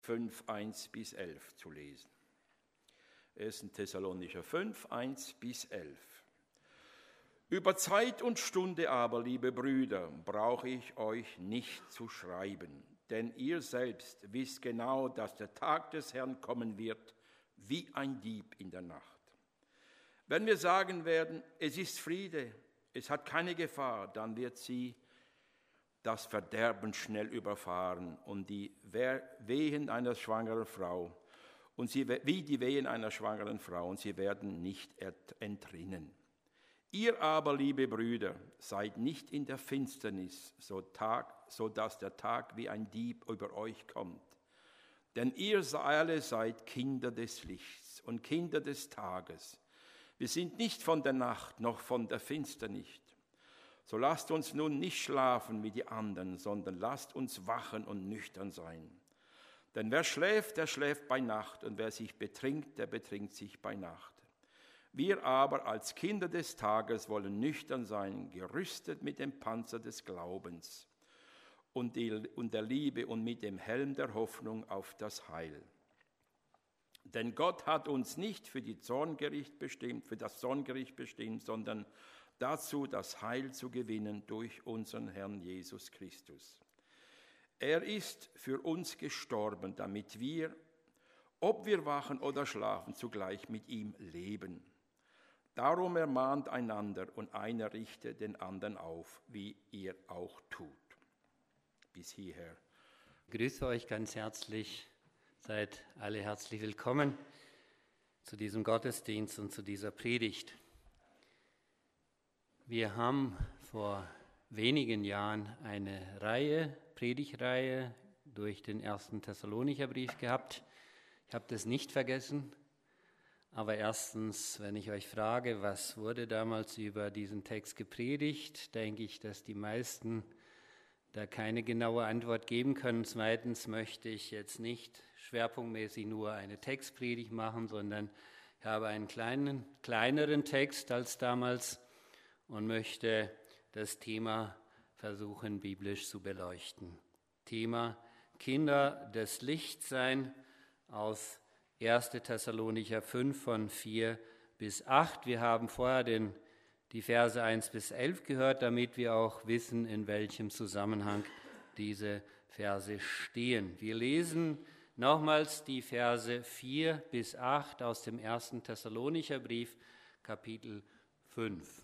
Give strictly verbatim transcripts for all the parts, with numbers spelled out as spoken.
fünf, eins bis elf zu lesen. erster Thessalonicher fünf, eins bis elf. Über Zeit und Stunde aber, liebe Brüder, brauche ich euch nicht zu schreiben, denn ihr selbst wisst genau, dass der Tag des Herrn kommen wird, wie ein Dieb in der Nacht. Wenn wir sagen werden, es ist Friede, es hat keine Gefahr, dann wird sie das Verderben schnell überfahren und die Wehen einer schwangeren Frau und sie wie die Wehen einer schwangeren Frau und sie werden nicht entrinnen. Ihr aber, liebe Brüder, seid nicht in der Finsternis, so, Tag, so dass der Tag wie ein Dieb über euch kommt. Denn ihr alle seid Kinder des Lichts und Kinder des Tages. Wir sind nicht von der Nacht noch von der Finsternis. So lasst uns nun nicht schlafen wie die anderen, sondern lasst uns wachen und nüchtern sein. Denn wer schläft, der schläft bei Nacht, und wer sich betrinkt, der betrinkt sich bei Nacht. Wir aber als Kinder des Tages wollen nüchtern sein, gerüstet mit dem Panzer des Glaubens und, die, und der Liebe und mit dem Helm der Hoffnung auf das Heil. Denn Gott hat uns nicht für, die Zorngericht bestimmt, für das Zorngericht bestimmt, sondern dazu, das Heil zu gewinnen durch unseren Herrn Jesus Christus. Er ist für uns gestorben, damit wir, ob wir wachen oder schlafen, zugleich mit ihm leben. Darum ermahnt einander und einer richte den anderen auf, wie ihr auch tut. Bis hierher. Ich grüße euch ganz herzlich. Seid alle herzlich willkommen zu diesem Gottesdienst und zu dieser Predigt. Wir haben vor wenigen Jahren eine Reihe, Predigtreihe durch den ersten Thessalonicher Brief gehabt. Ich habe das nicht vergessen, aber erstens, wenn ich euch frage, was wurde damals über diesen Text gepredigt, denke ich, dass die meisten da keine genaue Antwort geben können. Zweitens möchte ich jetzt nicht schwerpunktmäßig nur eine Textpredigt machen, sondern ich habe einen kleinen, kleineren Text als damals und möchte das Thema versuchen, biblisch zu beleuchten. Thema Kinder des Lichts sein aus erster Thessalonicher fünf von vier bis acht. Wir haben vorher den die Verse eins bis elf gehört, damit wir auch wissen, in welchem Zusammenhang diese Verse stehen. Wir lesen nochmals die Verse vier bis acht aus dem ersten Thessalonicher Brief, Kapitel fünf.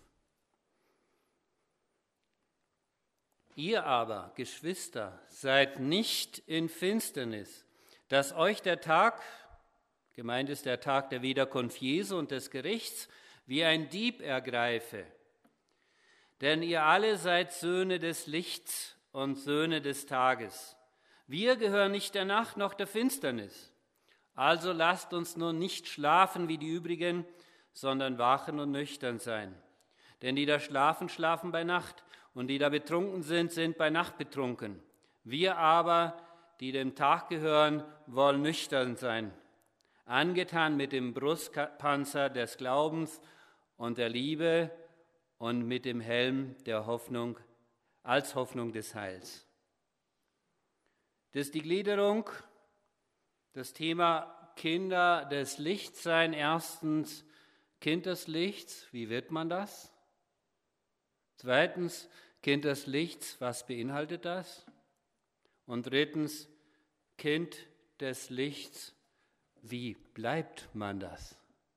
Ihr aber, Geschwister, seid nicht in Finsternis, dass euch der Tag, gemeint ist der Tag der Wiederkunft Jesu und des Gerichts, wie ein Dieb ergreife. Denn ihr alle seid Söhne des Lichts und Söhne des Tages. Wir gehören nicht der Nacht noch der Finsternis. Also lasst uns nun nicht schlafen wie die übrigen, sondern wachen und nüchtern sein. Denn die da schlafen, schlafen bei Nacht, und die da betrunken sind, sind bei Nacht betrunken. Wir aber, die dem Tag gehören, wollen nüchtern sein, angetan mit dem Brustpanzer des Glaubens und der Liebe und mit dem Helm der Hoffnung als Hoffnung des Heils. Das ist die Gliederung, das Thema Kinder des Lichts sein. Erstens, Kind des Lichts, wie wird man das? Zweitens, Kind des Lichts, was beinhaltet das? Und drittens, Kind des Lichts, wie bleibt man das?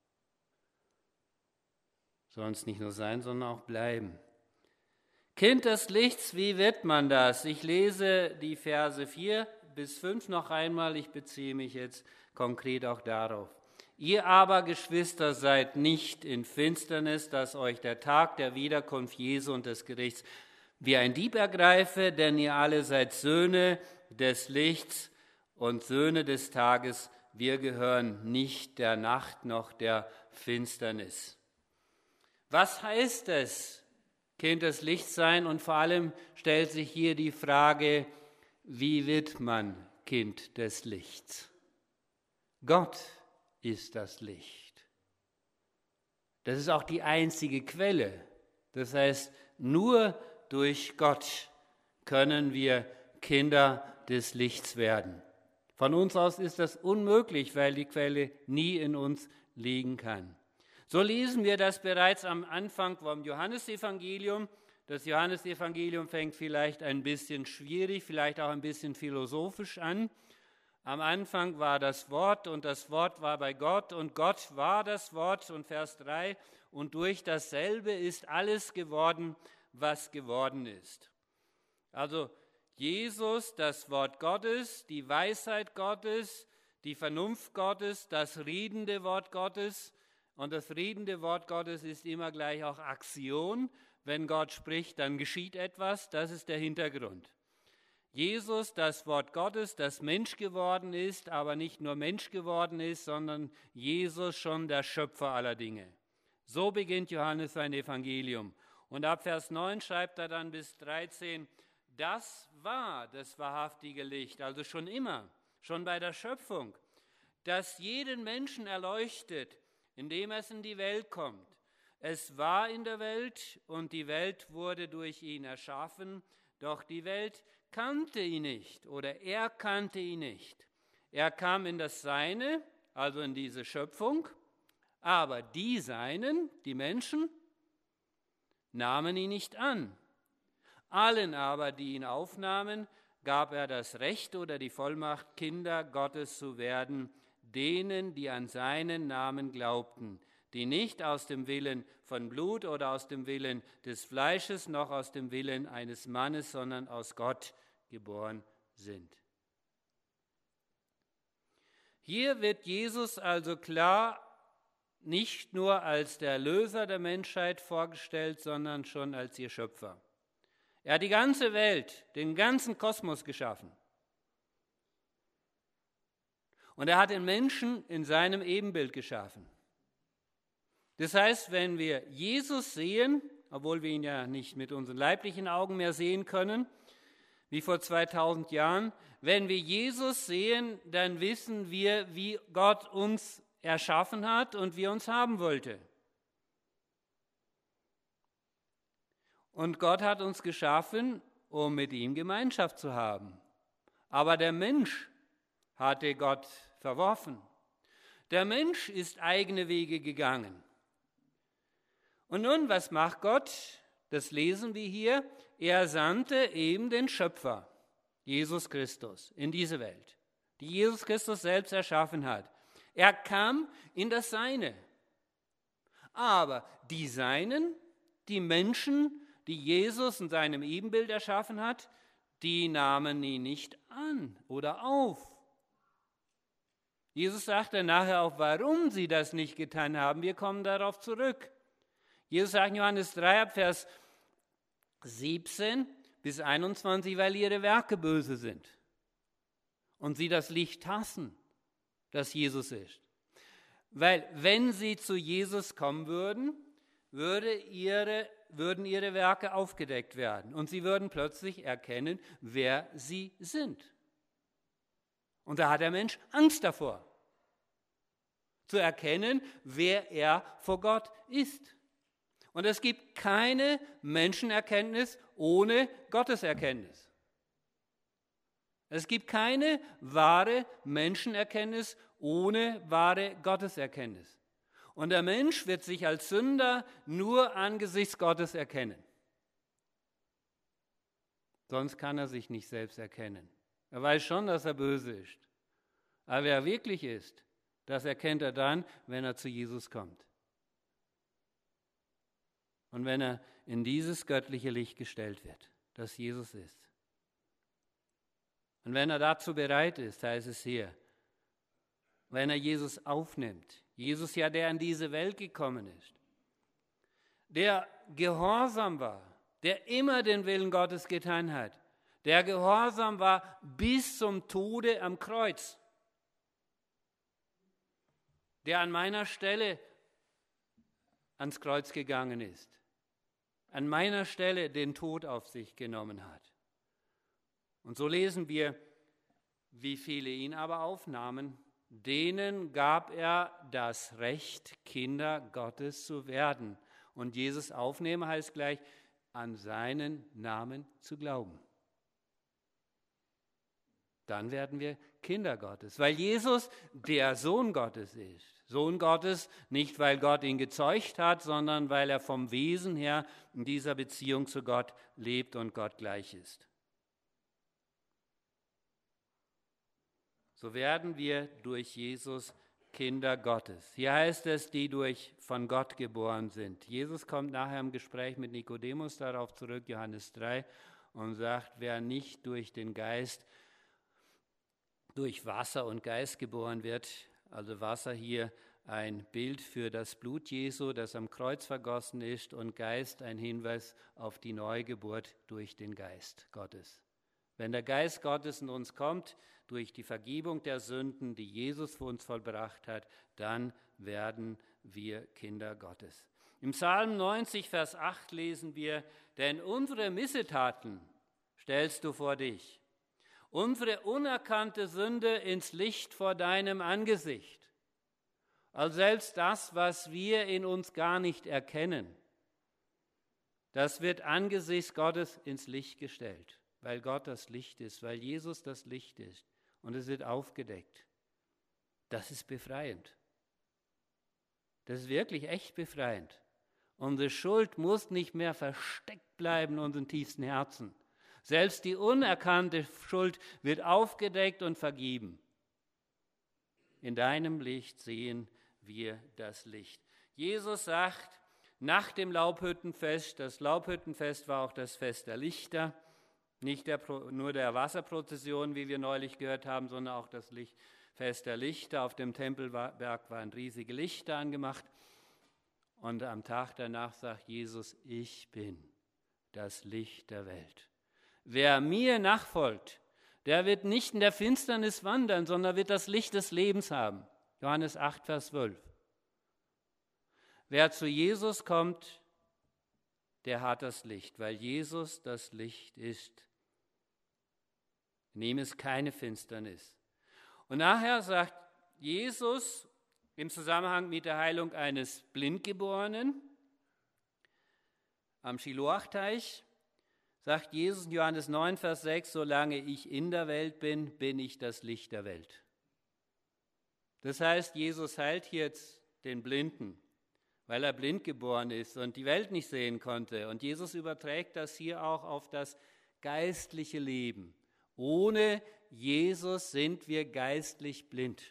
Soll es nicht nur sein, sondern auch bleiben. Kind des Lichts, wie wird man das? Ich lese die Verse vier bis fünf noch einmal. Ich beziehe mich jetzt konkret auch darauf. Ihr aber, Geschwister, seid nicht in Finsternis, dass euch der Tag der Wiederkunft Jesu und des Gerichts wie ein Dieb ergreife, denn ihr alle seid Söhne des Lichts und Söhne des Tages. Wir gehören nicht der Nacht noch der Finsternis. Was heißt es, Kind des Lichts sein? Und vor allem stellt sich hier die Frage, wie wird man Kind des Lichts? Gott ist das Licht. Das ist auch die einzige Quelle. Das heißt, nur durch Gott können wir Kinder des Lichts werden. Von uns aus ist das unmöglich, weil die Quelle nie in uns liegen kann. So lesen wir das bereits am Anfang vom Johannesevangelium. Das Johannesevangelium fängt vielleicht ein bisschen schwierig, vielleicht auch ein bisschen philosophisch an. Am Anfang war das Wort und das Wort war bei Gott und Gott war das Wort. Und Vers drei, und durch dasselbe ist alles geworden, was geworden ist. Also Jesus, das Wort Gottes, die Weisheit Gottes, die Vernunft Gottes, das redende Wort Gottes. Und das redende Wort Gottes ist immer gleich auch Aktion. Wenn Gott spricht, dann geschieht etwas. Das ist der Hintergrund. Jesus, das Wort Gottes, das Mensch geworden ist, aber nicht nur Mensch geworden ist, sondern Jesus schon der Schöpfer aller Dinge. So beginnt Johannes sein Evangelium. Und ab Vers neun schreibt er dann bis dreizehn, das war das wahrhaftige Licht, also schon immer, schon bei der Schöpfung, das jeden Menschen erleuchtet, indem es in die Welt kommt. Es war in der Welt und die Welt wurde durch ihn erschaffen, doch die Welt kannte ihn nicht oder er kannte ihn nicht. Er kam in das Seine, also in diese Schöpfung, aber die Seinen, die Menschen, nahmen ihn nicht an. Allen aber, die ihn aufnahmen, gab er das Recht oder die Vollmacht, Kinder Gottes zu werden, denen, die an seinen Namen glaubten, die nicht aus dem Willen von Blut oder aus dem Willen des Fleisches noch aus dem Willen eines Mannes, sondern aus Gott geboren sind. Hier wird Jesus also klar nicht nur als der Erlöser der Menschheit vorgestellt, sondern schon als ihr Schöpfer. Er hat die ganze Welt, den ganzen Kosmos geschaffen. Und er hat den Menschen in seinem Ebenbild geschaffen. Das heißt, wenn wir Jesus sehen, obwohl wir ihn ja nicht mit unseren leiblichen Augen mehr sehen können, wie vor zweitausend Jahren, wenn wir Jesus sehen, dann wissen wir, wie Gott uns erschaffen hat und wie er uns haben wollte. Und Gott hat uns geschaffen, um mit ihm Gemeinschaft zu haben. Aber der Mensch hatte Gott verworfen. Der Mensch ist eigene Wege gegangen. Und nun, was macht Gott? Das lesen wir hier. Er sandte eben den Schöpfer, Jesus Christus, in diese Welt, die Jesus Christus selbst erschaffen hat. Er kam in das Seine. Aber die Seinen, die Menschen, die Jesus in seinem Ebenbild erschaffen hat, die nahmen ihn nicht an oder auf. Jesus sagte nachher auch, warum sie das nicht getan haben. Wir kommen darauf zurück. Jesus sagt in Johannes drei, Vers siebzehn bis einundzwanzig, weil ihre Werke böse sind und sie das Licht hassen, das Jesus ist. Weil wenn sie zu Jesus kommen würden, würde ihre, würden ihre Werke aufgedeckt werden und sie würden plötzlich erkennen, wer sie sind. Und da hat der Mensch Angst davor, zu erkennen, wer er vor Gott ist. Und es gibt keine Menschenerkenntnis ohne Gotteserkenntnis. Es gibt keine wahre Menschenerkenntnis ohne wahre Gotteserkenntnis. Und der Mensch wird sich als Sünder nur angesichts Gottes erkennen. Sonst kann er sich nicht selbst erkennen. Er weiß schon, dass er böse ist. Aber wer er wirklich ist, das erkennt er dann, wenn er zu Jesus kommt. Und wenn er in dieses göttliche Licht gestellt wird, das Jesus ist. Und wenn er dazu bereit ist, heißt es hier, wenn er Jesus aufnimmt, Jesus ja, der in diese Welt gekommen ist, der gehorsam war, der immer den Willen Gottes getan hat, der gehorsam war bis zum Tode am Kreuz, der an meiner Stelle ans Kreuz gegangen ist, an meiner Stelle den Tod auf sich genommen hat. Und so lesen wir, wie viele ihn aber aufnahmen, denen gab er das Recht, Kinder Gottes zu werden. Und Jesus aufnehmen heißt gleich, an seinen Namen zu glauben. dann werden wir Kinder Gottes, weil Jesus der Sohn Gottes ist. Sohn Gottes, nicht weil Gott ihn gezeugt hat, sondern weil er vom Wesen her in dieser Beziehung zu Gott lebt und Gott gleich ist. So werden wir durch Jesus Kinder Gottes. Hier heißt es, die durch von Gott geboren sind. Jesus kommt nachher im Gespräch mit Nikodemus darauf zurück, Johannes drei, und sagt, wer nicht durch den Geist, durch Wasser und Geist geboren wird, also Wasser hier ein Bild für das Blut Jesu, das am Kreuz vergossen ist, und Geist ein Hinweis auf die Neugeburt durch den Geist Gottes. Wenn der Geist Gottes in uns kommt, durch die Vergebung der Sünden, die Jesus für uns vollbracht hat, dann werden wir Kinder Gottes. Im Psalm neunzig, Vers acht lesen wir, denn unsere Missetaten stellst du vor dich, unsere unerkannte Sünde ins Licht vor deinem Angesicht. Also selbst das, was wir in uns gar nicht erkennen, das wird angesichts Gottes ins Licht gestellt, weil Gott das Licht ist, weil Jesus das Licht ist, und es wird aufgedeckt. Das ist befreiend. Das ist wirklich echt befreiend. Unsere Schuld muss nicht mehr versteckt bleiben in unseren tiefsten Herzen. Selbst die unerkannte Schuld wird aufgedeckt und vergeben. In deinem Licht sehen wir das Licht. Jesus sagt, nach dem Laubhüttenfest, das Laubhüttenfest war auch das Fest der Lichter, nicht der, nur der Wasserprozession, wie wir neulich gehört haben, sondern auch das Licht, Fest der Lichter. Auf dem Tempelberg waren riesige Lichter angemacht. Und am Tag danach sagt Jesus, ich bin das Licht der Welt. Wer mir nachfolgt, der wird nicht in der Finsternis wandern, sondern wird das Licht des Lebens haben. Johannes acht, Vers zwölf. Wer zu Jesus kommt, der hat das Licht, weil Jesus das Licht ist. In ihm ist keine Finsternis. Und nachher sagt Jesus im Zusammenhang mit der Heilung eines Blindgeborenen am Schiloach-Teich, sagt Jesus in Johannes neun, Vers sechs, solange ich in der Welt bin, bin ich das Licht der Welt. Das heißt, Jesus heilt jetzt den Blinden, weil er blind geboren ist und die Welt nicht sehen konnte. Und Jesus überträgt das hier auch auf das geistliche Leben. Ohne Jesus sind wir geistlich blind.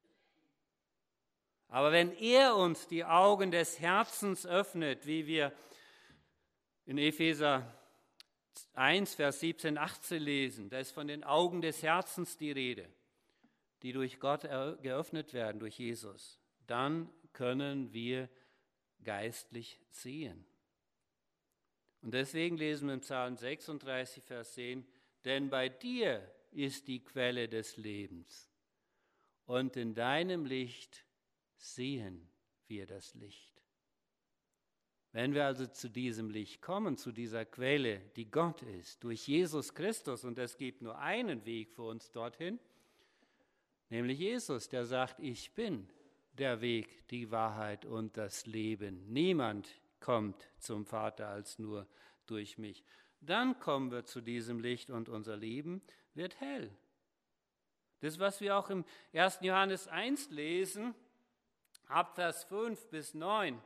Aber wenn er uns die Augen des Herzens öffnet, wie wir in Epheser eins, Vers siebzehn, achtzehn lesen, da ist von den Augen des Herzens die Rede, die durch Gott geöffnet werden, durch Jesus, dann können wir geistlich sehen. Und deswegen lesen wir im Psalm sechsunddreißig, Vers zehn, denn bei dir ist die Quelle des Lebens und in deinem Licht sehen wir das Licht. Wenn wir also zu diesem Licht kommen, zu dieser Quelle, die Gott ist, durch Jesus Christus, und es gibt nur einen Weg für uns dorthin, nämlich Jesus, der sagt, ich bin der Weg, die Wahrheit und das Leben. Niemand kommt zum Vater als nur durch mich. Dann kommen wir zu diesem Licht und unser Leben wird hell. Das, was wir auch im ersten Johannes eins lesen, ab Vers fünf bis neun.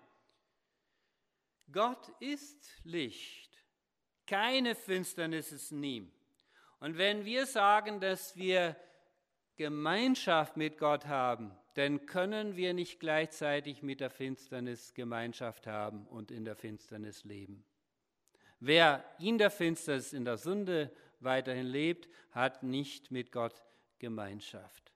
Gott ist Licht, keine Finsternis ist in ihm. Und wenn wir sagen, dass wir Gemeinschaft mit Gott haben, dann können wir nicht gleichzeitig mit der Finsternis Gemeinschaft haben und in der Finsternis leben. Wer in der Finsternis, in der Sünde weiterhin lebt, hat nicht mit Gott Gemeinschaft.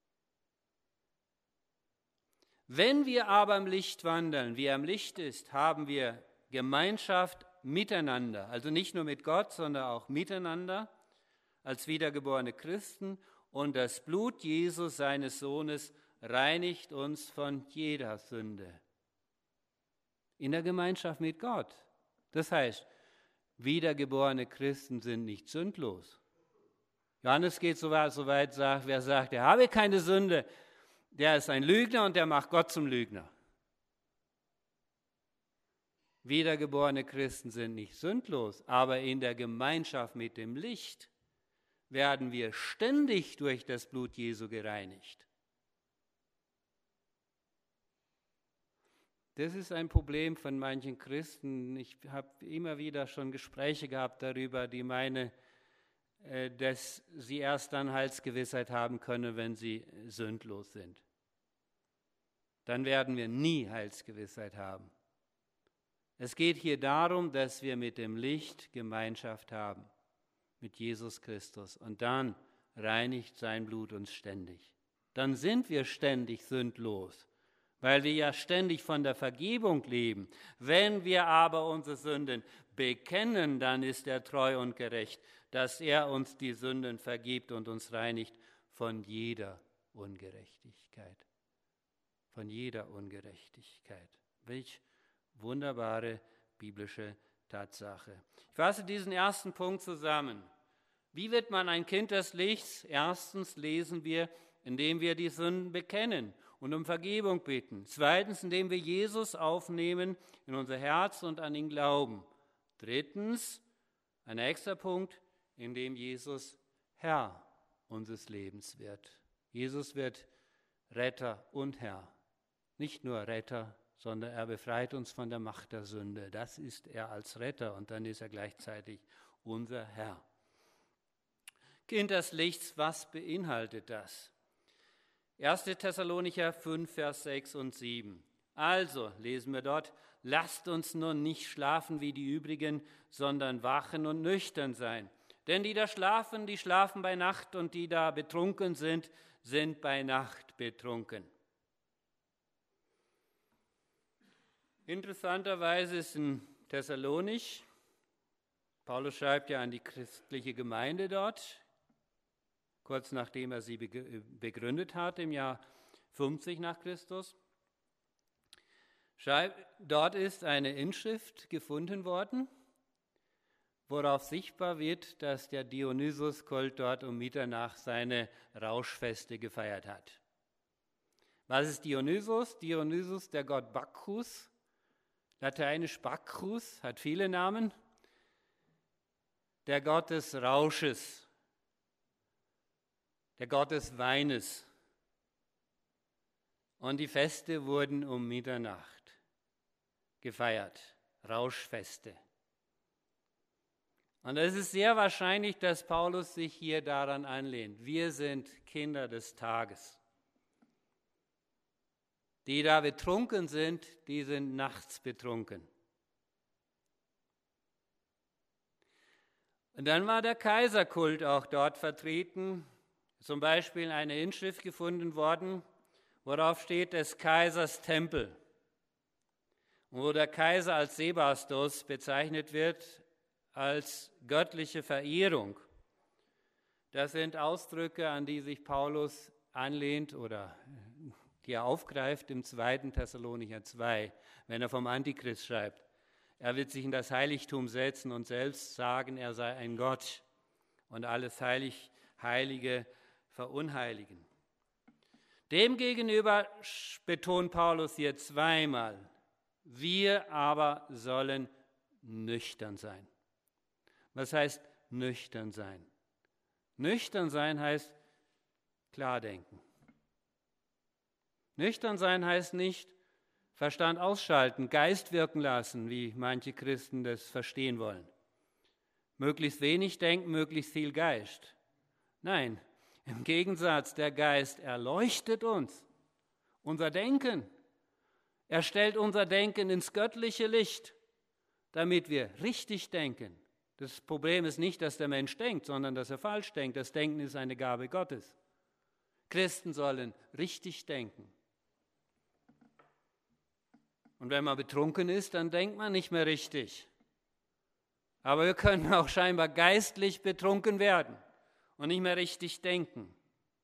Wenn wir aber im Licht wandeln, wie er im Licht ist, haben wir Gemeinschaft miteinander, also nicht nur mit Gott, sondern auch miteinander als wiedergeborene Christen, und das Blut Jesu, seines Sohnes, reinigt uns von jeder Sünde. In der Gemeinschaft mit Gott. Das heißt, wiedergeborene Christen sind nicht sündlos. Johannes geht so weit, so weit sagt, wer sagt, er habe keine Sünde, der ist ein Lügner und der macht Gott zum Lügner. Wiedergeborene Christen sind nicht sündlos, aber in der Gemeinschaft mit dem Licht werden wir ständig durch das Blut Jesu gereinigt. Das ist ein Problem von manchen Christen. Ich habe immer wieder schon Gespräche gehabt darüber, die meinen, dass sie erst dann Heilsgewissheit haben können, wenn sie sündlos sind. Dann werden wir nie Heilsgewissheit haben. Es geht hier darum, dass wir mit dem Licht Gemeinschaft haben, mit Jesus Christus. Und dann reinigt sein Blut uns ständig. Dann sind wir ständig sündlos, weil wir ja ständig von der Vergebung leben. Wenn wir aber unsere Sünden bekennen, dann ist er treu und gerecht, dass er uns die Sünden vergibt und uns reinigt von jeder Ungerechtigkeit. Von jeder Ungerechtigkeit. Welch wunderbare biblische Tatsache. Ich fasse diesen ersten Punkt zusammen. Wie wird man ein Kind des Lichts? Erstens lesen wir, indem wir die Sünden bekennen und um Vergebung bitten. Zweitens, indem wir Jesus aufnehmen in unser Herz und an ihn glauben. Drittens, ein extra Punkt, indem Jesus Herr unseres Lebens wird. Jesus wird Retter und Herr. Nicht nur Retter, sondern er befreit uns von der Macht der Sünde. Das ist er als Retter und dann ist er gleichzeitig unser Herr. Kind des Lichts, was beinhaltet das? erster Thessalonicher fünf, Vers sechs und sieben. Also, lesen wir dort, lasst uns nun nicht schlafen wie die übrigen, sondern wachen und nüchtern sein. Denn die da schlafen, die schlafen bei Nacht und die da betrunken sind, sind bei Nacht betrunken. Interessanterweise ist in Thessalonich, Paulus schreibt ja an die christliche Gemeinde dort, kurz nachdem er sie begründet hat, im Jahr fünfzig nach Christus. Schreibt, dort ist eine Inschrift gefunden worden, worauf sichtbar wird, dass der Dionysus-Kult dort um Mitternacht seine Rauschfeste gefeiert hat. Was ist Dionysus? Dionysus, der Gott Bacchus, lateinisch Bacchus, hat viele Namen, der Gott des Rausches, der Gott des Weines. Und die Feste wurden um Mitternacht gefeiert, Rauschfeste. Und es ist sehr wahrscheinlich, dass Paulus sich hier daran anlehnt. Wir sind Kinder des Tages. Die da betrunken sind, die sind nachts betrunken. Und dann war der Kaiserkult auch dort vertreten. Zum Beispiel eine Inschrift gefunden worden, worauf steht des Kaisers Tempel. Und wo der Kaiser als Sebastos bezeichnet wird, als göttliche Verehrung. Das sind Ausdrücke, an die sich Paulus anlehnt oder die er aufgreift im zweiten Thessalonicher zwei, wenn er vom Antichrist schreibt. Er wird sich in das Heiligtum setzen und selbst sagen, er sei ein Gott und alles Heilig, Heilige verunheiligen. Demgegenüber betont Paulus hier zweimal, wir aber sollen nüchtern sein. Was heißt nüchtern sein? Nüchtern sein heißt klar denken. Nüchtern sein heißt nicht Verstand ausschalten, Geist wirken lassen, wie manche Christen das verstehen wollen. Möglichst wenig denken, möglichst viel Geist. Nein, im Gegensatz, der Geist erleuchtet uns, unser Denken. Er stellt unser Denken ins göttliche Licht, damit wir richtig denken. Das Problem ist nicht, dass der Mensch denkt, sondern dass er falsch denkt. Das Denken ist eine Gabe Gottes. Christen sollen richtig denken. Und wenn man betrunken ist, dann denkt man nicht mehr richtig. Aber wir können auch scheinbar geistlich betrunken werden und nicht mehr richtig denken.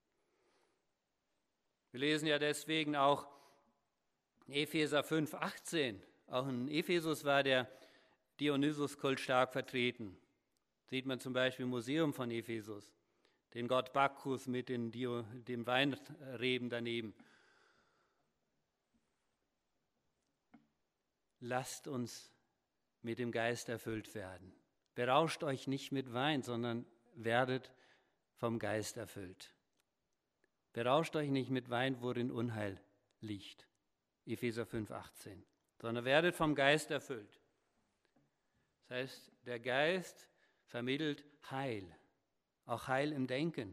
Wir lesen ja deswegen auch Epheser fünf, achtzehn. Auch in Ephesus war der Dionysus-Kult stark vertreten. Sieht man zum Beispiel im Museum von Ephesus, den Gott Bacchus mit den Dio, dem Weinreben daneben. Lasst uns mit dem Geist erfüllt werden. Berauscht euch nicht mit Wein, sondern werdet vom Geist erfüllt. Berauscht euch nicht mit Wein, worin Unheil liegt. Epheser fünf, achtzehn. Sondern werdet vom Geist erfüllt. Das heißt, der Geist vermittelt Heil, auch Heil im Denken.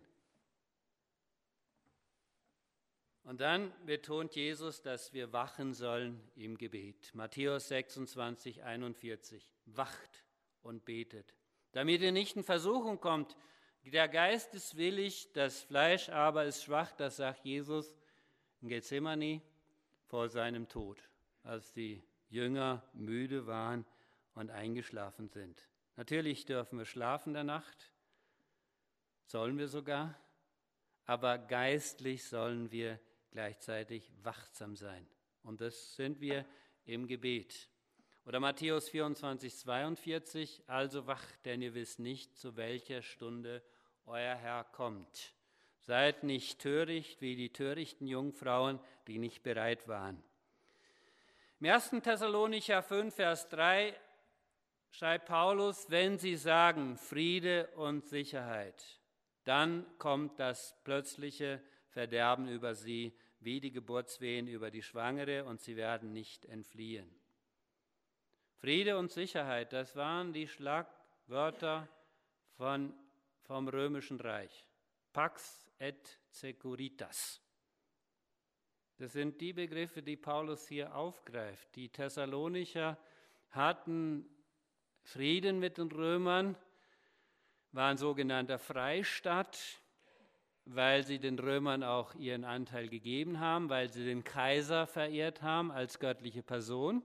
Und dann betont Jesus, dass wir wachen sollen im Gebet. Matthäus sechsundzwanzig, einundvierzig. Wacht und betet, damit ihr nicht in Versuchung kommt. Der Geist ist willig, das Fleisch aber ist schwach, das sagt Jesus in Gethsemane vor seinem Tod, als die Jünger müde waren und eingeschlafen sind. Natürlich dürfen wir schlafen in der Nacht, sollen wir sogar, aber geistlich sollen wir gleichzeitig wachsam sein. Und das sind wir im Gebet. Oder Matthäus vierundzwanzig, zweiundvierzig, also wacht, denn ihr wisst nicht, zu welcher Stunde euer Herr kommt. Seid nicht töricht wie die törichten Jungfrauen, die nicht bereit waren. Im ersten Thessalonicher fünf, Vers drei schreibt Paulus, wenn sie sagen Friede und Sicherheit, dann kommt das plötzliche Verderben über sie, wie die Geburtswehen über die Schwangere, und sie werden nicht entfliehen. Friede und Sicherheit, das waren die Schlagwörter von, vom Römischen Reich. Pax et Securitas. Das sind die Begriffe, die Paulus hier aufgreift. Die Thessalonicher hatten Frieden mit den Römern, waren sogenannter Freistaat, weil sie den Römern auch ihren Anteil gegeben haben, weil sie den Kaiser verehrt haben als göttliche Person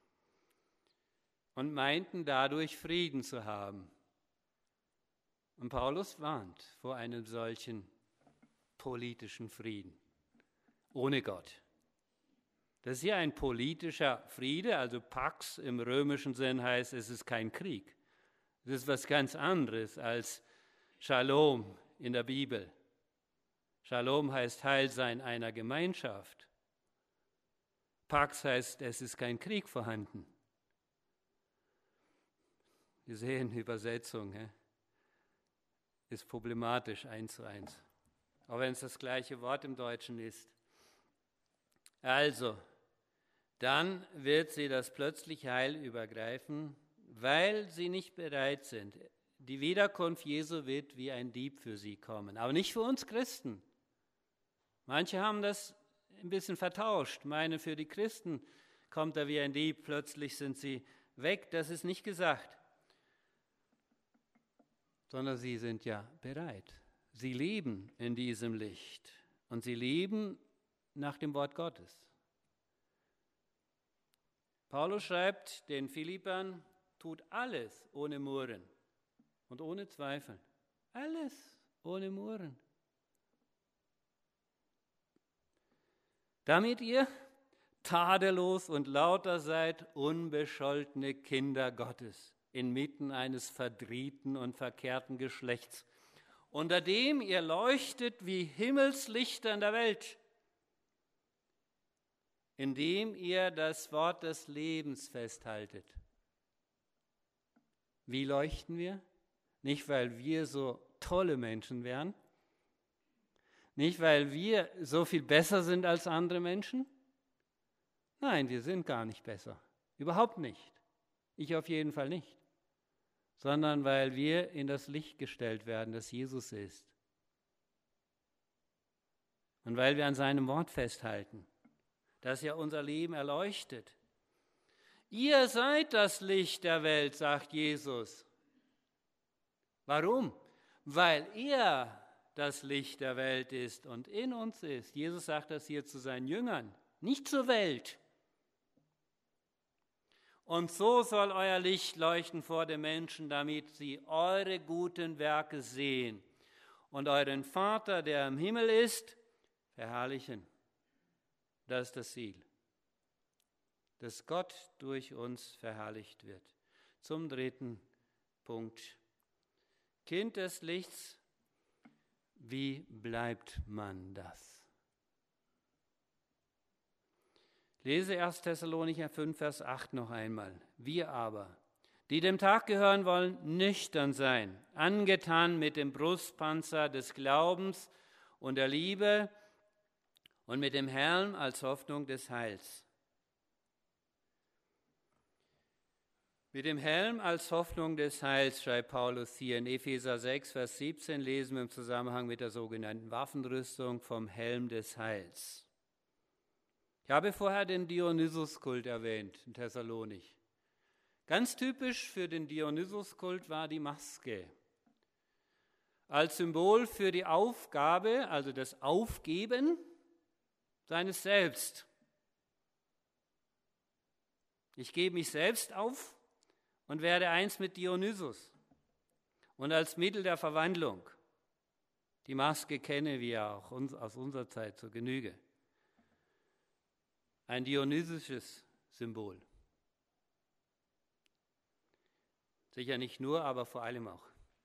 und meinten dadurch Frieden zu haben. Und Paulus warnt vor einem solchen politischen Frieden ohne Gott. Das ist hier ein politischer Friede, also Pax im römischen Sinn heißt, es ist kein Krieg. Das ist was ganz anderes als Shalom in der Bibel. Shalom heißt Heilsein einer Gemeinschaft. Pax heißt, es ist kein Krieg vorhanden. Wir sehen, Übersetzung he? ist problematisch eins zu eins, auch wenn es das gleiche Wort im Deutschen ist. Also, dann wird sie das plötzliche Heil übergreifen, weil sie nicht bereit sind. Die Wiederkunft Jesu wird wie ein Dieb für sie kommen, aber nicht für uns Christen. Manche haben das ein bisschen vertauscht, meinen, für die Christen kommt er wie ein Dieb, plötzlich sind sie weg. Das ist nicht gesagt, sondern sie sind ja bereit. Sie leben in diesem Licht und sie leben nach dem Wort Gottes. Paulus schreibt den Philippern, tut alles ohne Murren und ohne Zweifeln. Alles ohne Murren. Damit ihr tadellos und lauter seid, unbescholtene Kinder Gottes, inmitten eines verdrehten und verkehrten Geschlechts, unter dem ihr leuchtet wie Himmelslichter in der Welt, indem ihr das Wort des Lebens festhaltet. Wie leuchten wir? Nicht, weil wir so tolle Menschen wären, nicht, weil wir so viel besser sind als andere Menschen. Nein, wir sind gar nicht besser. Überhaupt nicht. Ich auf jeden Fall nicht. Sondern weil wir in das Licht gestellt werden, das Jesus ist. Und weil wir an seinem Wort festhalten, das ja unser Leben erleuchtet. Ihr seid das Licht der Welt, sagt Jesus. Warum? Weil er das Licht der Welt ist und in uns ist. Jesus sagt das hier zu seinen Jüngern, nicht zur Welt. Und so soll euer Licht leuchten vor den Menschen, damit sie eure guten Werke sehen und euren Vater, der im Himmel ist, verherrlichen. Das ist das Ziel, dass Gott durch uns verherrlicht wird. Zum dritten Punkt. Kind des Lichts, wie bleibt man das? Lese erster Thessalonicher fünf, Vers acht noch einmal. Wir aber, die dem Tag gehören wollen, nüchtern sein, angetan mit dem Brustpanzer des Glaubens und der Liebe und mit dem Helm als Hoffnung des Heils. Mit dem Helm als Hoffnung des Heils, schreibt Paulus hier in Epheser sechs, Vers siebzehn, lesen wir im Zusammenhang mit der sogenannten Waffenrüstung vom Helm des Heils. Ich habe vorher den Dionysuskult erwähnt in Thessalonich. Ganz typisch für den Dionysuskult war die Maske. Als Symbol für die Aufgabe, also das Aufgeben seines Selbst. Ich gebe mich selbst auf und werde eins mit Dionysus. Und als Mittel der Verwandlung. Die Maske kennen wir auch aus unserer Zeit zur Genüge. Ein dionysisches Symbol. Sicher nicht nur, aber vor allem auch.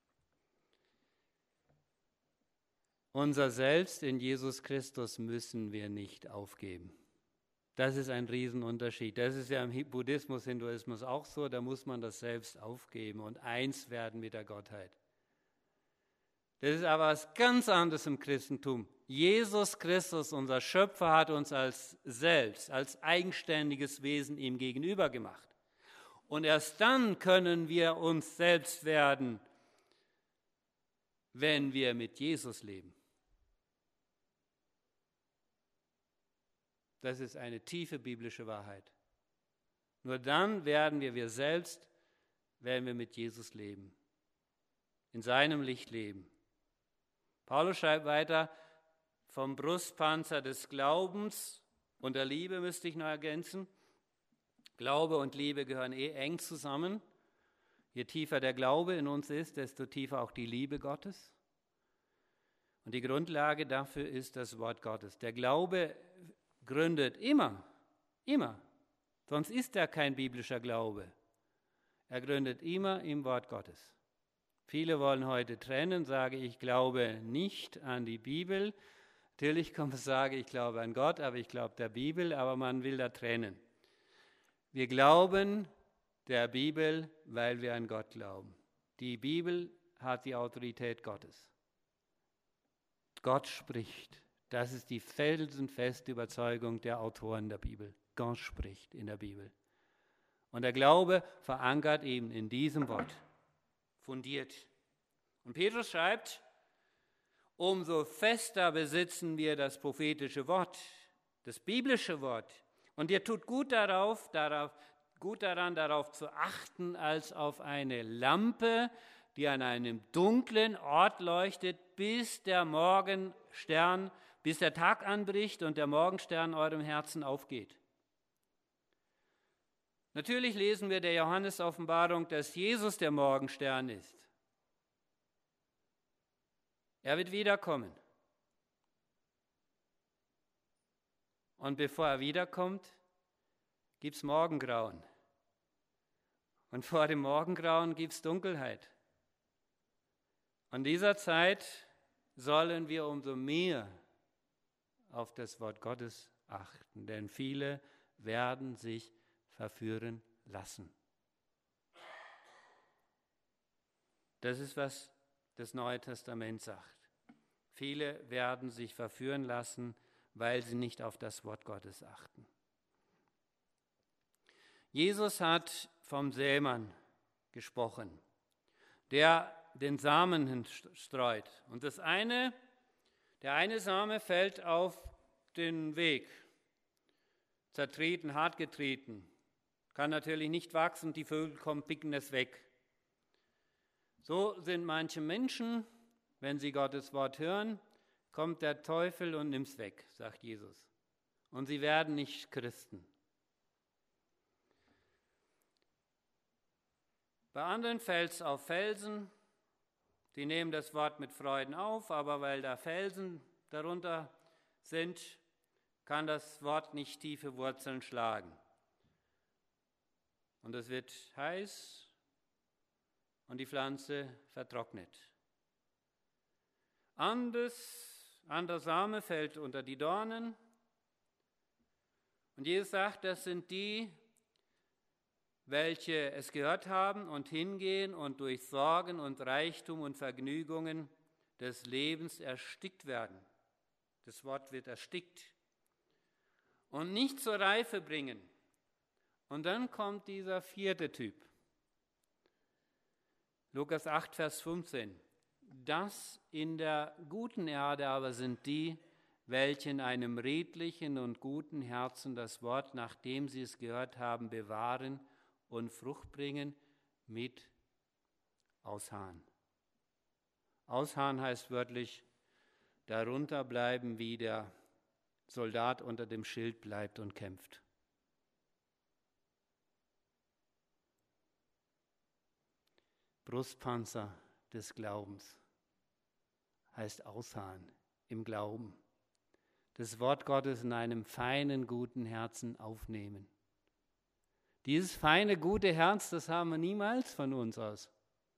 Unser Selbst in Jesus Christus müssen wir nicht aufgeben. Das ist ein Riesenunterschied. Das ist ja im Buddhismus, Hinduismus auch so. Da muss man das Selbst aufgeben und eins werden mit der Gottheit. Das ist aber was ganz anderes im Christentum. Jesus Christus, unser Schöpfer, hat uns als Selbst, als eigenständiges Wesen ihm gegenüber gemacht. Und erst dann können wir uns selbst werden, wenn wir mit Jesus leben. Das ist eine tiefe biblische Wahrheit. Nur dann werden wir wir selbst, wenn wir mit Jesus leben, in seinem Licht leben. Paulus schreibt weiter, vom Brustpanzer des Glaubens und der Liebe müsste ich noch ergänzen. Glaube und Liebe gehören eh eng zusammen. Je tiefer der Glaube in uns ist, desto tiefer auch die Liebe Gottes. Und die Grundlage dafür ist das Wort Gottes. Der Glaube gründet immer, immer, sonst ist er kein biblischer Glaube. Er gründet immer im Wort Gottes. Viele wollen heute trennen, sage ich glaube nicht an die Bibel. Natürlich kann man sagen, ich glaube an Gott, aber ich glaube der Bibel, aber man will da trennen. Wir glauben der Bibel, weil wir an Gott glauben. Die Bibel hat die Autorität Gottes. Gott spricht. Das ist die felsenfeste Überzeugung der Autoren der Bibel. Gott spricht in der Bibel. Und der Glaube verankert eben in diesem Wort. Fundiert. Und Petrus schreibt, umso fester besitzen wir das prophetische Wort, das biblische Wort. Und ihr tut gut darauf, darauf, gut daran, darauf zu achten, als auf eine Lampe, die an einem dunklen Ort leuchtet, bis der Morgenstern, bis der Tag anbricht und der Morgenstern eurem Herzen aufgeht. Natürlich lesen wir der Johannes-Offenbarung, dass Jesus der Morgenstern ist. Er wird wiederkommen. Und bevor er wiederkommt, gibt es Morgengrauen. Und vor dem Morgengrauen gibt es Dunkelheit. In dieser Zeit sollen wir umso mehr auf das Wort Gottes achten, denn viele werden sich verführen lassen. Das ist, was das Neue Testament sagt. Viele werden sich verführen lassen, weil sie nicht auf das Wort Gottes achten. Jesus hat vom Sämann gesprochen, der den Samen streut. Und das eine, der eine Same fällt auf den Weg, zertreten, hart getreten, kann natürlich nicht wachsen, die Vögel kommen, picken es weg. So sind manche Menschen, wenn sie Gottes Wort hören, kommt der Teufel und nimmt es weg, sagt Jesus. Und sie werden nicht Christen. Bei anderen fällt es auf Felsen, die nehmen das Wort mit Freuden auf, aber weil da Felsen darunter sind, kann das Wort nicht tiefe Wurzeln schlagen. Und es wird heiß und die Pflanze vertrocknet. Anderes, anderer Same fällt unter die Dornen. Und Jesus sagt, das sind die, welche es gehört haben und hingehen und durch Sorgen und Reichtum und Vergnügungen des Lebens erstickt werden. Das Wort wird erstickt. Und nicht zur Reife bringen. Und dann kommt dieser vierte Typ. Lukas acht, Vers fünfzehn. Das in der guten Erde aber sind die, welche in einem redlichen und guten Herzen das Wort, nachdem sie es gehört haben, bewahren und Frucht bringen mit Ausharren. Ausharren heißt wörtlich, darunter bleiben, wie der Soldat unter dem Schild bleibt und kämpft. Brustpanzer des Glaubens heißt Ausharren im Glauben. Das Wort Gottes in einem feinen, guten Herzen aufnehmen. Dieses feine, gute Herz, das haben wir niemals von uns aus,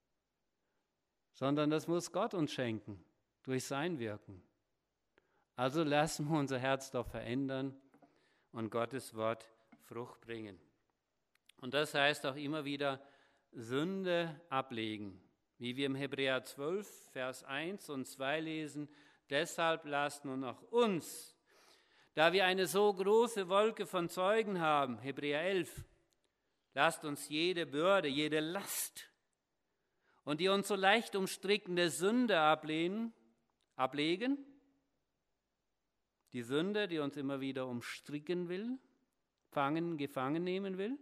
sondern das muss Gott uns schenken, durch sein Wirken. Also lassen wir unser Herz doch verändern und Gottes Wort Frucht bringen. Und das heißt auch immer wieder Sünde ablegen, wie wir im Hebräer zwölf, Vers eins und zwei lesen. Deshalb lasst nun auch uns, da wir eine so große Wolke von Zeugen haben, Hebräer elf, lasst uns jede Bürde, jede Last und die uns so leicht umstrickende Sünde ablehnen, ablegen, die Sünde, die uns immer wieder umstricken will, fangen, gefangen nehmen will,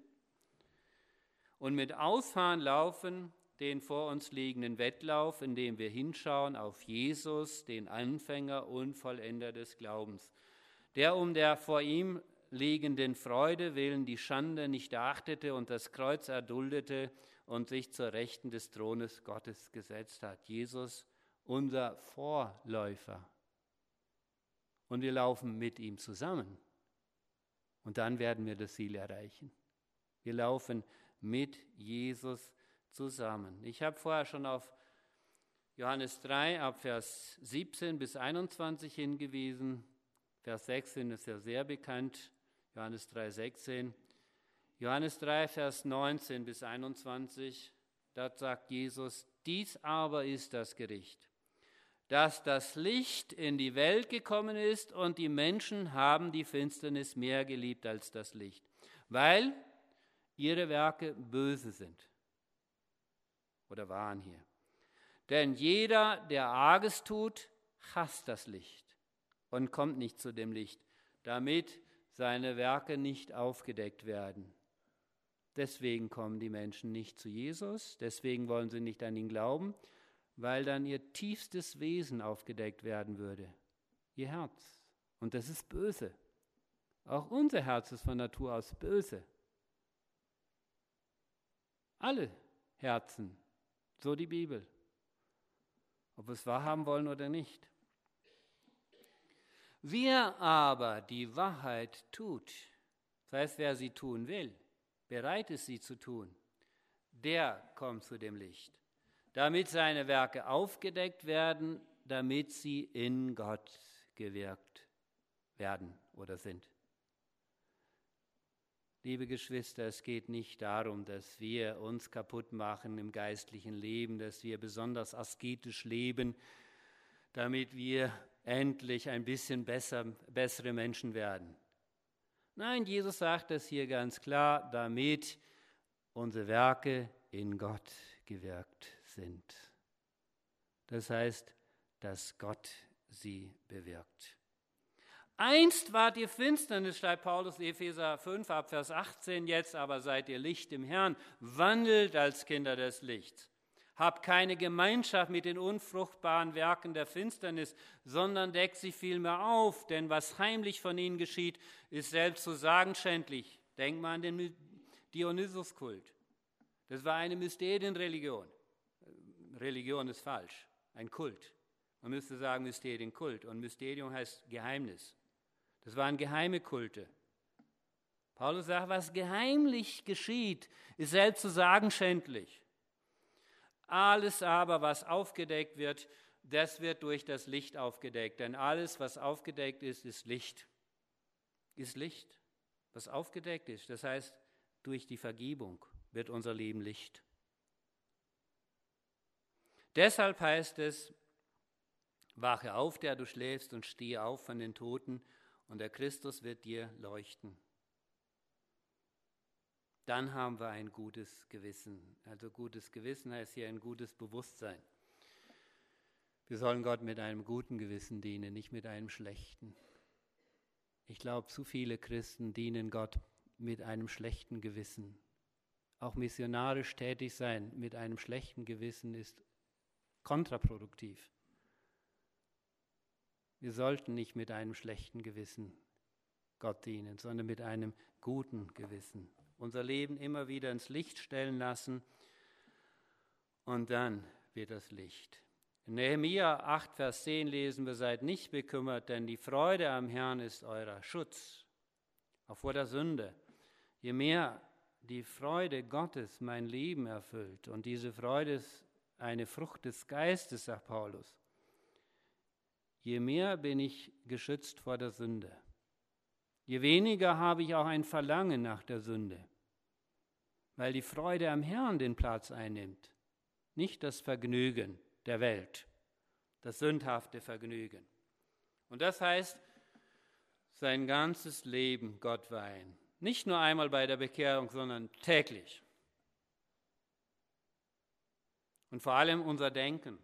und mit Ausharren laufen den vor uns liegenden Wettlauf, in dem wir hinschauen auf Jesus, den Anfänger und Vollender des Glaubens, der um der vor ihm liegenden Freude willen die Schande nicht achtete und das Kreuz erduldete und sich zur Rechten des Thrones Gottes gesetzt hat. Jesus, unser Vorläufer. Und wir laufen mit ihm zusammen. Und dann werden wir das Ziel erreichen. Wir laufen mit Jesus zusammen. Ich habe vorher schon auf Johannes drei, ab Vers siebzehn bis einundzwanzig hingewiesen. Vers sechzehn ist ja sehr bekannt. Johannes drei, sechzehn. Johannes drei, Vers neunzehn bis einundzwanzig. Dort sagt Jesus, dies aber ist das Gericht, dass das Licht in die Welt gekommen ist und die Menschen haben die Finsternis mehr geliebt als das Licht, weil ihre Werke böse sind oder waren hier. Denn jeder, der Arges tut, hasst das Licht und kommt nicht zu dem Licht, damit seine Werke nicht aufgedeckt werden. Deswegen kommen die Menschen nicht zu Jesus, deswegen wollen sie nicht an ihn glauben, weil dann ihr tiefstes Wesen aufgedeckt werden würde, ihr Herz. Und das ist böse. Auch unser Herz ist von Natur aus böse. Alle Herzen, so die Bibel, ob wir es wahrhaben wollen oder nicht. Wer aber die Wahrheit tut, das heißt, wer sie tun will, bereit ist, sie zu tun, der kommt zu dem Licht, damit seine Werke aufgedeckt werden, damit sie in Gott gewirkt werden oder sind. Liebe Geschwister, es geht nicht darum, dass wir uns kaputt machen im geistlichen Leben, dass wir besonders asketisch leben, damit wir endlich ein bisschen besser, bessere Menschen werden. Nein, Jesus sagt das hier ganz klar, damit unsere Werke in Gott gewirkt sind. Das heißt, dass Gott sie bewirkt. Einst wart ihr Finsternis, schreibt Paulus Epheser fünf, ab Vers achtzehn, jetzt aber seid ihr Licht im Herrn, wandelt als Kinder des Lichts. Habt keine Gemeinschaft mit den unfruchtbaren Werken der Finsternis, sondern deckt sie vielmehr auf, denn was heimlich von ihnen geschieht, ist selbst zu sagen schändlich. Denkt mal an den Dionysuskult. Das war eine Mysterienreligion. Religion ist falsch, ein Kult. Man müsste sagen Mysterienkult und Mysterium heißt Geheimnis. Das waren geheime Kulte. Paulus sagt, was geheimlich geschieht, ist selbst zu sagen schändlich. Alles aber, was aufgedeckt wird, das wird durch das Licht aufgedeckt. Denn alles, was aufgedeckt ist, ist Licht. Ist Licht, was aufgedeckt ist. Das heißt, durch die Vergebung, wird unser Leben Licht. Deshalb heißt es, wache auf, der du schläfst, und stehe auf von den Toten, und der Christus wird dir leuchten. Dann haben wir ein gutes Gewissen. Also gutes Gewissen heißt hier ein gutes Bewusstsein. Wir sollen Gott mit einem guten Gewissen dienen, nicht mit einem schlechten. Ich glaube, zu viele Christen dienen Gott mit einem schlechten Gewissen. Auch missionarisch tätig sein mit einem schlechten Gewissen ist kontraproduktiv. Wir sollten nicht mit einem schlechten Gewissen Gott dienen, sondern mit einem guten Gewissen. Unser Leben immer wieder ins Licht stellen lassen und dann wird das Licht. In Nehemia acht, Vers zehn lesen wir, seid nicht bekümmert, denn die Freude am Herrn ist euer Schutz, auch vor der Sünde. Je mehr die Freude Gottes mein Leben erfüllt, und diese Freude ist eine Frucht des Geistes, sagt Paulus, je mehr bin ich geschützt vor der Sünde. Je weniger habe ich auch ein Verlangen nach der Sünde, weil die Freude am Herrn den Platz einnimmt, nicht das Vergnügen der Welt, das sündhafte Vergnügen. Und das heißt, sein ganzes Leben Gott weihen. Nicht nur einmal bei der Bekehrung, sondern täglich. Und vor allem unser Denken.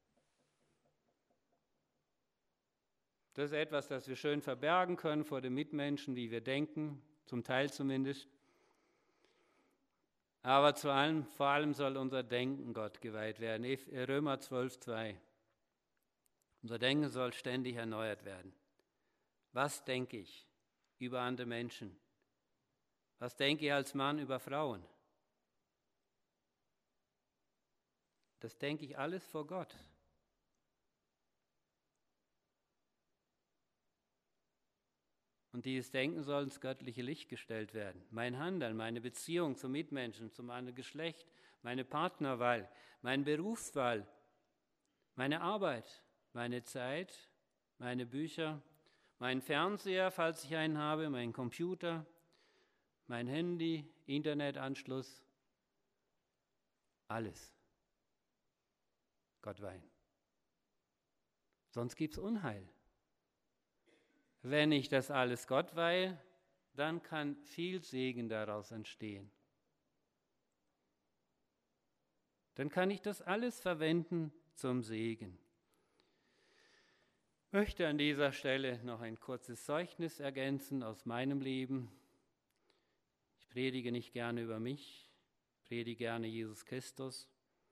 Das ist etwas, das wir schön verbergen können vor den Mitmenschen, wie wir denken, zum Teil zumindest. Aber zu allem, vor allem soll unser Denken Gott geweiht werden. Römer zwölf, zwei. Unser Denken soll ständig erneuert werden. Was denke ich über andere Menschen? Was denke ich als Mann über Frauen? Das denke ich alles vor Gott. Und dieses Denken soll ins göttliche Licht gestellt werden. Mein Handeln, meine Beziehung zum Mitmenschen, zum anderen Geschlecht, meine Partnerwahl, meine Berufswahl, meine Arbeit, meine Zeit, meine Bücher, mein Fernseher, falls ich einen habe, mein Computer, mein Handy, Internetanschluss, alles. Gott weihen. Sonst gibt es Unheil. Wenn ich das alles Gott weihe, dann kann viel Segen daraus entstehen. Dann kann ich das alles verwenden zum Segen. Ich möchte an dieser Stelle noch ein kurzes Zeugnis ergänzen aus meinem Leben. Ich predige nicht gerne über mich, predige gerne Jesus Christus,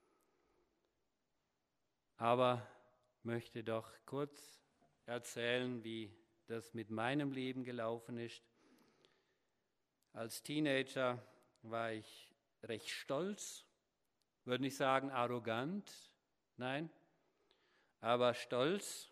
aber möchte doch kurz erzählen, wie das mit meinem Leben gelaufen ist. Als Teenager war ich recht stolz, würde nicht sagen arrogant, nein, aber stolz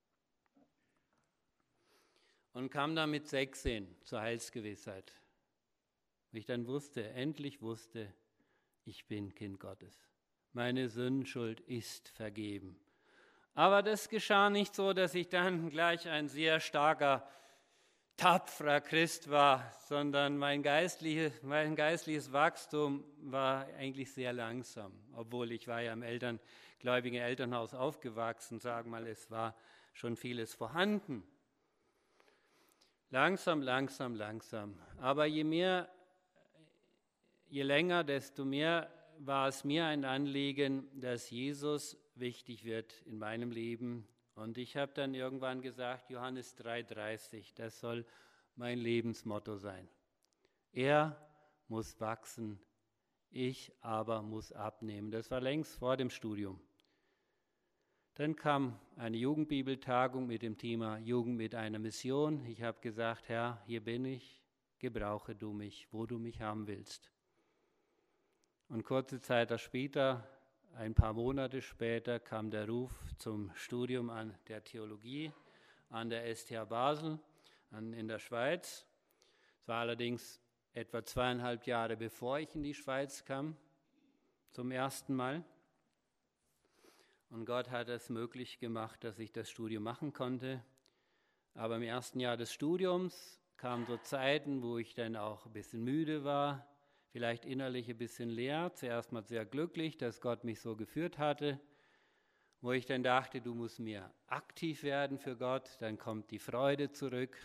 und kam dann mit sechzehn zur Heilsgewissheit. Und ich dann wusste, endlich wusste, ich bin Kind Gottes. Meine Sündenschuld ist vergeben. Aber das geschah nicht so, dass ich dann gleich ein sehr starker, tapferer Christ war, sondern mein geistliches, mein geistliches Wachstum war eigentlich sehr langsam, obwohl ich war ja im Eltern, gläubigen Elternhaus aufgewachsen, sagen wir mal, es war schon vieles vorhanden. Langsam, langsam, langsam. Aber je mehr, je länger, desto mehr war es mir ein Anliegen, dass Jesus wichtig wird in meinem Leben. Und ich habe dann irgendwann gesagt, Johannes drei dreißig, das soll mein Lebensmotto sein. Er muss wachsen, ich aber muss abnehmen. Das war längst vor dem Studium. Dann kam eine Jugendbibeltagung mit dem Thema Jugend mit einer Mission. Ich habe gesagt, Herr, hier bin ich, gebrauche du mich, wo du mich haben willst. Und kurze Zeit später, ein paar Monate später, kam der Ruf zum Studium an der Theologie an der S T H Basel an, in der Schweiz. Es war allerdings etwa zweieinhalb Jahre, bevor ich in die Schweiz kam, zum ersten Mal. Und Gott hat es möglich gemacht, dass ich das Studium machen konnte. Aber im ersten Jahr des Studiums kamen so Zeiten, wo ich dann auch ein bisschen müde war, vielleicht innerlich ein bisschen leer, zuerst mal sehr glücklich, dass Gott mich so geführt hatte, wo ich dann dachte, du musst mehr aktiv werden für Gott, dann kommt die Freude zurück.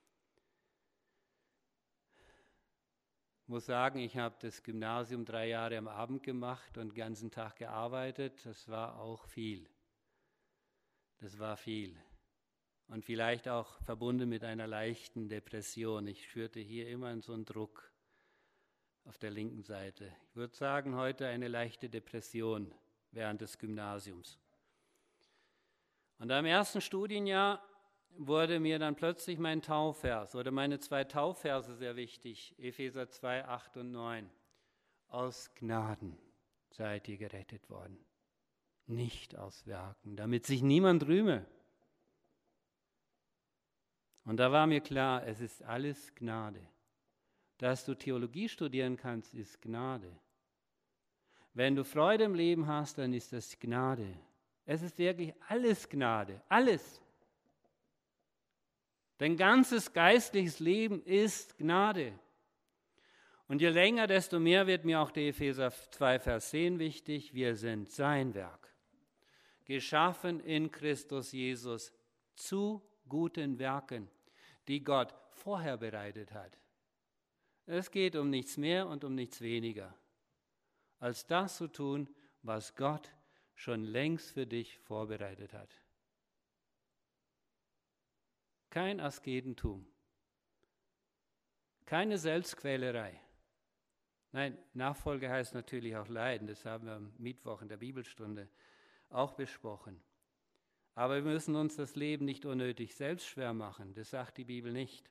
Ich muss sagen, ich habe das Gymnasium drei Jahre am Abend gemacht und den ganzen Tag gearbeitet. Das war auch viel. Das war viel. Und vielleicht auch verbunden mit einer leichten Depression. Ich spürte hier immer so einen Druck auf der linken Seite. Ich würde sagen, heute eine leichte Depression während des Gymnasiums. Und am ersten Studienjahr wurde mir dann plötzlich mein Taufvers oder meine zwei Taufverse sehr wichtig, Epheser zwei, acht und neun. Aus Gnaden seid ihr gerettet worden, nicht aus Werken, damit sich niemand rühme. Und da war mir klar, es ist alles Gnade. Dass du Theologie studieren kannst, ist Gnade. Wenn du Freude im Leben hast, dann ist das Gnade. Es ist wirklich alles Gnade, alles. Dein ganzes geistliches Leben ist Gnade. Und je länger, desto mehr wird mir auch der Epheser zwei, Vers zehn wichtig. Wir sind sein Werk, geschaffen in Christus Jesus zu guten Werken, die Gott vorher bereitet hat. Es geht um nichts mehr und um nichts weniger, als das zu tun, was Gott schon längst für dich vorbereitet hat. Kein Asketentum, keine Selbstquälerei. Nein, Nachfolge heißt natürlich auch Leiden, das haben wir am Mittwoch in der Bibelstunde auch besprochen. Aber wir müssen uns das Leben nicht unnötig selbst schwer machen, das sagt die Bibel nicht.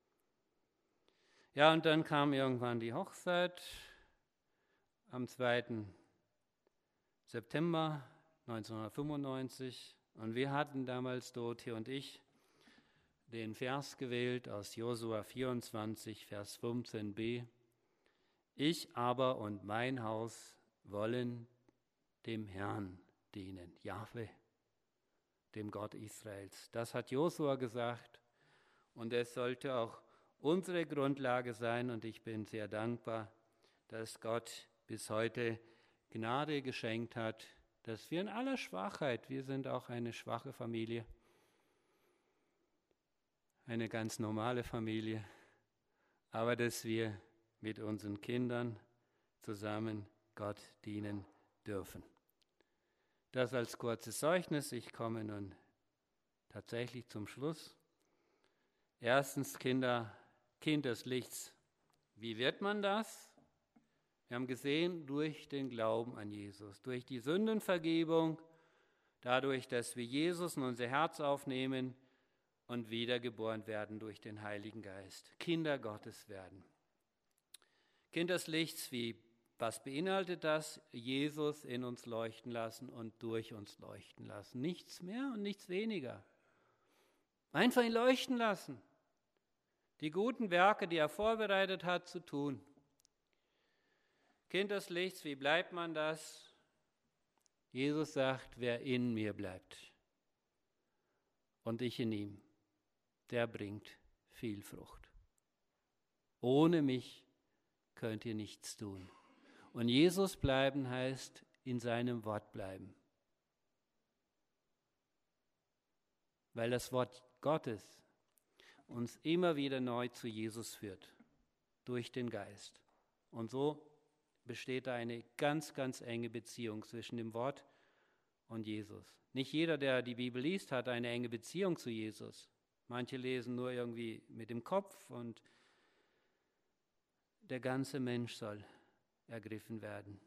Ja, und dann kam irgendwann die Hochzeit am zweiten September neunzehnhundertfünfundneunzig und wir hatten damals, Dorothee und ich, den Vers gewählt aus Josua vierundzwanzig, Vers fünfzehn b. Ich aber und mein Haus wollen dem Herrn dienen, Jahwe, dem Gott Israels. Das hat Josua gesagt und es sollte auch unsere Grundlage sein und ich bin sehr dankbar, dass Gott bis heute Gnade geschenkt hat, dass wir in aller Schwachheit, wir sind auch eine schwache Familie, eine ganz normale Familie, aber dass wir mit unseren Kindern zusammen Gott dienen dürfen. Das als kurzes Zeugnis. Ich komme nun tatsächlich zum Schluss. Erstens, Kinder, Kind des Lichts. Wie wird man das? Wir haben gesehen, durch den Glauben an Jesus, durch die Sündenvergebung, dadurch, dass wir Jesus in unser Herz aufnehmen und wiedergeboren werden durch den Heiligen Geist. Kinder Gottes werden. Kind des Lichts, wie, was beinhaltet das? Jesus in uns leuchten lassen und durch uns leuchten lassen. Nichts mehr und nichts weniger. Einfach ihn leuchten lassen. Die guten Werke, die er vorbereitet hat, zu tun. Kind des Lichts, wie bleibt man das? Jesus sagt, wer in mir bleibt und ich in ihm, der bringt viel Frucht. Ohne mich könnt ihr nichts tun. Und Jesus bleiben heißt, in seinem Wort bleiben. Weil das Wort Gottes uns immer wieder neu zu Jesus führt, durch den Geist. Und so besteht da eine ganz, ganz enge Beziehung zwischen dem Wort und Jesus. Nicht jeder, der die Bibel liest, hat eine enge Beziehung zu Jesus. Manche lesen nur irgendwie mit dem Kopf und der ganze Mensch soll ergriffen werden.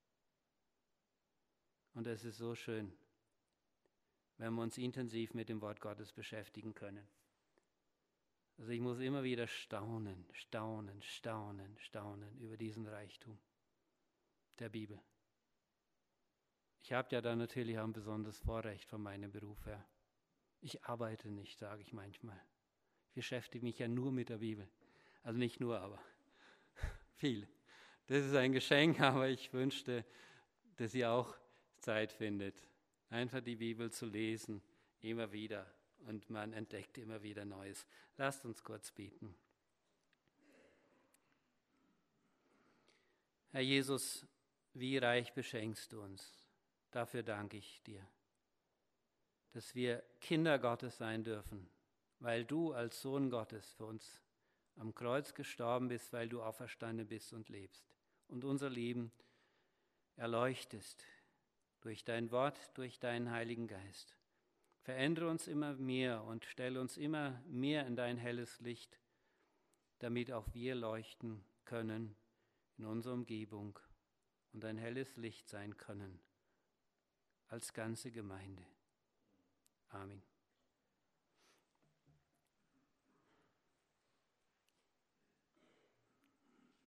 Und es ist so schön, wenn wir uns intensiv mit dem Wort Gottes beschäftigen können. Also ich muss immer wieder staunen, staunen, staunen, staunen über diesen Reichtum der Bibel. Ich habe ja da natürlich auch ein besonderes Vorrecht von meinem Beruf her. Ich arbeite nicht, sage ich manchmal. Ich beschäftige mich ja nur mit der Bibel. Also nicht nur, aber viel. Das ist ein Geschenk, aber ich wünschte, dass ihr auch Zeit findet, einfach die Bibel zu lesen, immer wieder. Und man entdeckt immer wieder Neues. Lasst uns kurz beten. Herr Jesus, wie reich beschenkst du uns. Dafür danke ich dir, dass wir Kinder Gottes sein dürfen, weil du als Sohn Gottes für uns am Kreuz gestorben bist, weil du auferstanden bist und lebst und unser Leben erleuchtest durch dein Wort, durch deinen Heiligen Geist. Verändere uns immer mehr und stelle uns immer mehr in dein helles Licht, damit auch wir leuchten können in unserer Umgebung und ein helles Licht sein können als ganze Gemeinde. Amen.